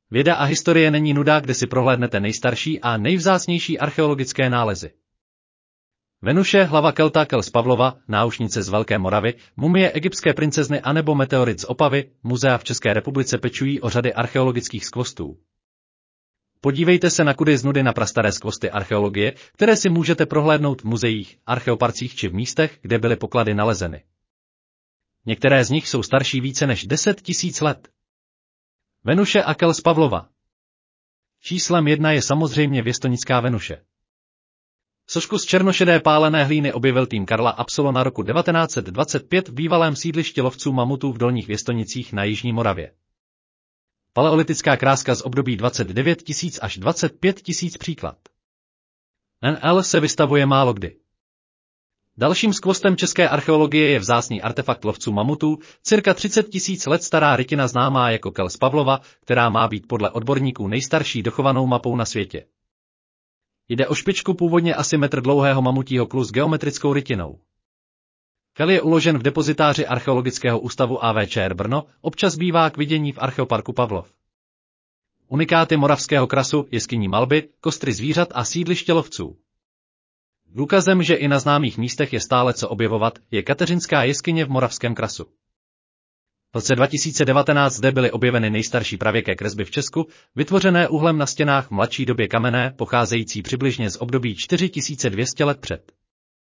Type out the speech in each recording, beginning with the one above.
Věda a historie není nuda, kde si prohlédnete nejstarší a nejvzácnější archeologické nálezy. Venuše, hlava Kelta, Kels Pavlova, náušnice z Velké Moravy, mumie egyptské princezny anebo meteorit z Opavy, muzea v České republice pečují o řady archeologických skvostů. Podívejte se na kudy z nudy na prastaré skvosty archeologie, které si můžete prohlédnout v muzeích, archeoparcích či v místech, kde byly poklady nalezeny. Některé z nich jsou starší více než 10 000 let. Venuše a Kels Pavlova. Číslem 1 je samozřejmě věstonická Venuše. Sošku z černošedé pálené hlíny objevil tým Karla Absolona roku 1925 v bývalém sídlišti lovců mamutů v Dolních Věstonicích na jižní Moravě. Paleolitická kráska z období 29 000 až 25 000 příklad. NL se vystavuje málo kdy. Dalším skvostem české archeologie je vzácný artefakt lovců mamutů, cirka 30 000 let stará rytina známá jako Kels Pavlova, která má být podle odborníků nejstarší dochovanou mapou na světě. Jde o špičku původně asi metr dlouhého mamutího klu s geometrickou rytinou. Kel je uložen v depozitáři Archeologického ústavu AVČR Brno, občas bývá k vidění v Archeoparku Pavlov. Unikáty moravského krasu, jeskyní Malby, kostry zvířat a sídliště lovců. Důkazem, že i na známých místech je stále co objevovat, je Kateřinská jeskyně v moravském krasu. V roce 2019 zde byly objeveny nejstarší pravěké kresby v Česku, vytvořené uhlem na stěnách v mladší době kamenné, pocházející přibližně z období 4200 let před.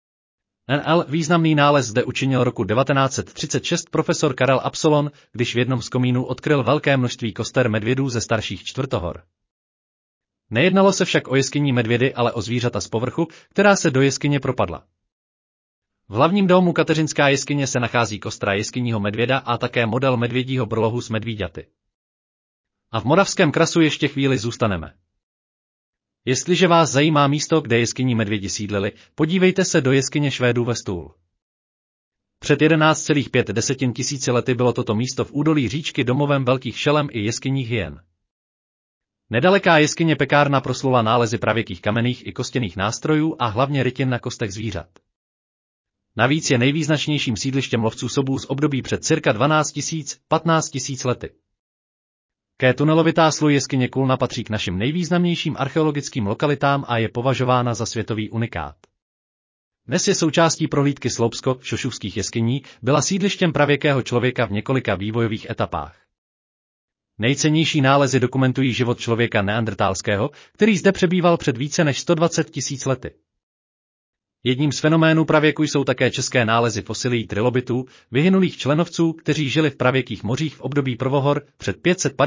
NL významný nález zde učinil roku 1936 profesor Karel Absolon, když v jednom z komínů odkryl velké množství koster medvědů ze starších čtvrtohor. Nejednalo se však o jeskyní medvědy, ale o zvířata z povrchu, která se do jeskyně propadla. V hlavním domu Kateřinská jeskyně se nachází kostra jeskyního medvěda a také model medvědího brlohu s medvíďaty. A v moravském krasu ještě chvíli zůstaneme. Jestliže vás zajímá místo, kde jeskyní medvědi sídlili, podívejte se do jeskyně Švédů ve Stůl. Před 11,5 tisíci lety bylo toto místo v údolí říčky domovem velkých šelem i jeskyních hyen. Nedaleká jeskyně Pekárna proslula nálezy pravěkých kamenných i kostěných nástrojů a hlavně rytin na kostech zvířat. Navíc je nejvýznačnějším sídlištěm lovců sobů z období před cirka 12 000, 15 000 lety. Ké tunelovitá sluj jeskyně Kulna patří k našim nejvýznamnějším archeologickým lokalitám a je považována za světový unikát. Dnes je součástí prohlídky Sloupsko-Šošůvských jeskyní, byla sídlištěm pravěkého člověka v několika vývojových etapách. Nejcennější nálezy dokumentují život člověka neandertálského, který zde přebýval před více než 120 000 lety. Jedním z fenoménů pravěku jsou také české nálezy fosilií trilobitů, vyhynulých členovců, kteří žili v pravěkých mořích v období prvohor před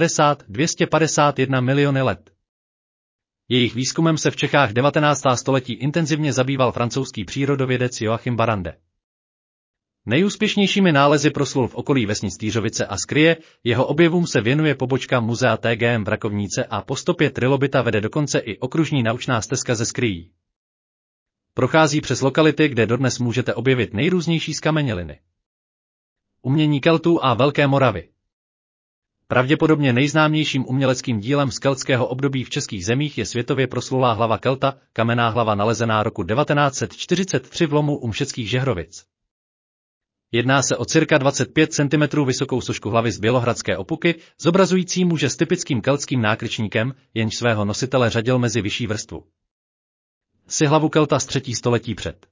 550–251 miliony let. Jejich výzkumem se v Čechách 19. století intenzivně zabýval francouzský přírodovědec Joachim Barrande. Nejúspěšnějšími nálezy proslul v okolí vesnic Týřovice a Skryje, jeho objevům se věnuje pobočka muzea TGM v Rakovníce a po stopě trilobita vede dokonce i okružní naučná stezka ze Skryjí. Prochází přes lokality, kde dodnes můžete objevit nejrůznější zkameněliny. Umění Keltů a Velké Moravy. Pravděpodobně nejznámějším uměleckým dílem z keltského období v českých zemích je světově proslulá hlava Kelta, kamenná hlava nalezená roku 1943 v lomu u Mšeckých Žehrovic. Jedná se o cirka 25 cm vysokou sošku hlavy z bělohradské opuky, zobrazující muže s typickým keltským nákryčníkem, jenž svého nositele řadil mezi vyšší vrstvu. Si hlavu Kelta z 3. století před.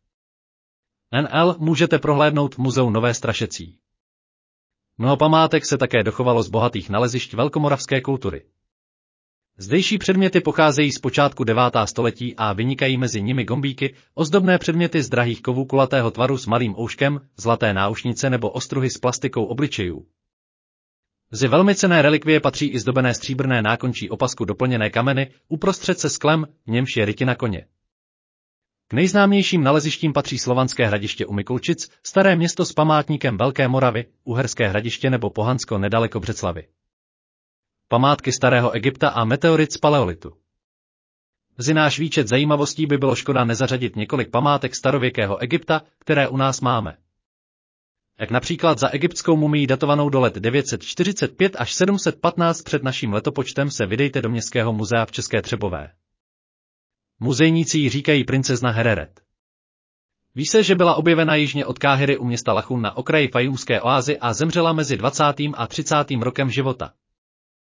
NL můžete prohlédnout v muzeu Nové Strašecí. Mnoho památek se také dochovalo z bohatých nalezišť velkomoravské kultury. Zdejší předměty pocházejí z počátku 9. století a vynikají mezi nimi gombíky, ozdobné předměty z drahých kovů kulatého tvaru s malým ouškem, zlaté náušnice nebo ostruhy s plastikou obličejů. Mezi velmi cenné relikvie patří i zdobené stříbrné nákončí opasku doplněné kameny, uprostřed se sklem, v němž je rytina koně. K nejznámějším nalezištím patří Slovanské hradiště u Mikulčic, Staré Město s památníkem Velké Moravy, Uherské Hradiště nebo Pohansko nedaleko Břeclavi. Památky Starého Egypta a meteorit z paleolitu. Mezi náš výčet zajímavostí by bylo škoda nezařadit několik památek starověkého Egypta, které u nás máme. Jak například za egyptskou mumii datovanou do let 945 až 715 před naším letopočtem se vydejte do Městského muzea v České Třebové. Muzejníci ji říkají princezna Hereret. Ví se, že byla objevena jižně od Káhiry u města Lachun na okraji Fajumské oázy a zemřela mezi 20. a 30. rokem života.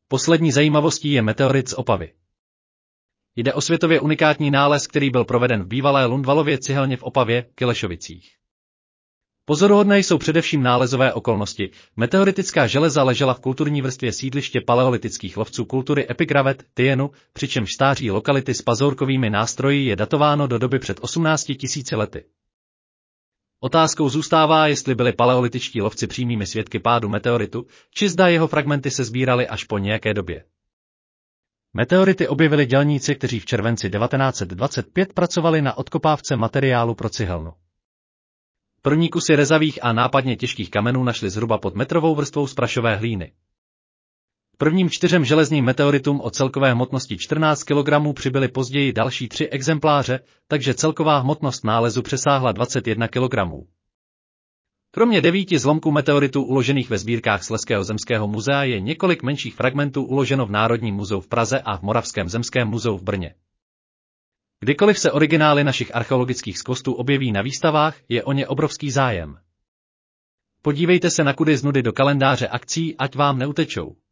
Poslední zajímavostí je meteorit z Opavy. Jde o světově unikátní nález, který byl proveden v bývalé Lundvalově cihelně v Opavě, Kilešovicích. Pozoruhodné jsou především nálezové okolnosti. Meteoritická železa ležela v kulturní vrstvě sídliště paleolitických lovců kultury Epigravet, Tyjenu, přičemž stáří lokality s pazourkovými nástroji je datováno do doby před 18 000 lety. Otázkou zůstává, jestli byli paleolitičtí lovci přímými svědky pádu meteoritu, či zda jeho fragmenty se sbíraly až po nějaké době. Meteority objevili dělníci, kteří v červenci 1925 pracovali na odkopávce materiálu pro cihelnu. První kusy rezavých a nápadně těžkých kamenů našli zhruba pod metrovou vrstvou z prašové hlíny. Prvním 4 železním meteoritům o celkové hmotnosti 14 kg přibyly později další 3 exempláře, takže celková hmotnost nálezu přesáhla 21 kg. Kromě 9 zlomků meteoritů uložených ve sbírkách Slezského zemského muzea je několik menších fragmentů uloženo v Národním muzeu v Praze a v Moravském zemském muzeu v Brně. Kdykoliv se originály našich archeologických skvostů objeví na výstavách, je o ně obrovský zájem. Podívejte se na kudy z nudy do kalendáře akcí, ať vám neutečou.